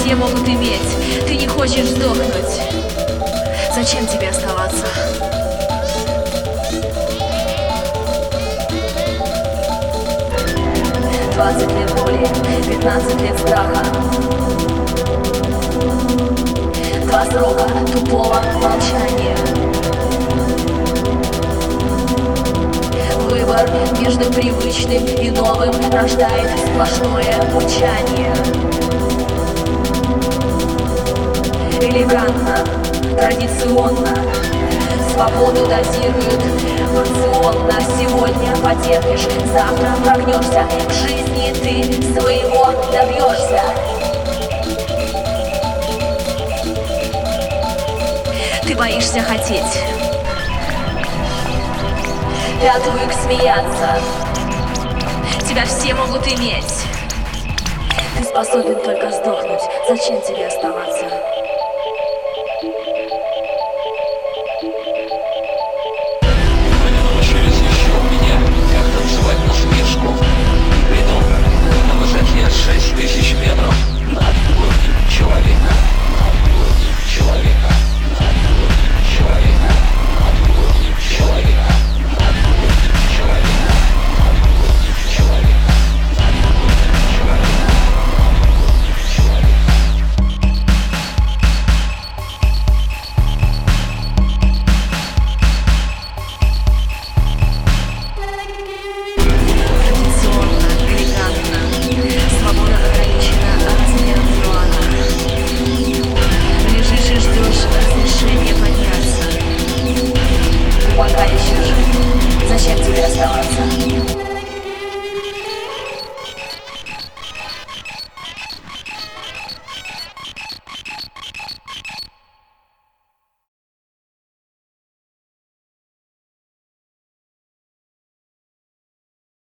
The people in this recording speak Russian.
все могут иметь. Ты не хочешь сдохнуть. Зачем тебе оставаться? «20 лет боли, 15 лет страха, 2 срока тупого молчания. Выбор между привычным и новым рождает сплошное мучание. Элегантно, традиционно, свободу дозируют порционно. Сегодня потерпишь, завтра прогнешься. В жизни ты своего добьешься. Ты боишься хотеть, ты отвык смеяться. Тебя все могут иметь. Ты способен только сдохнуть. Зачем тебе оставаться?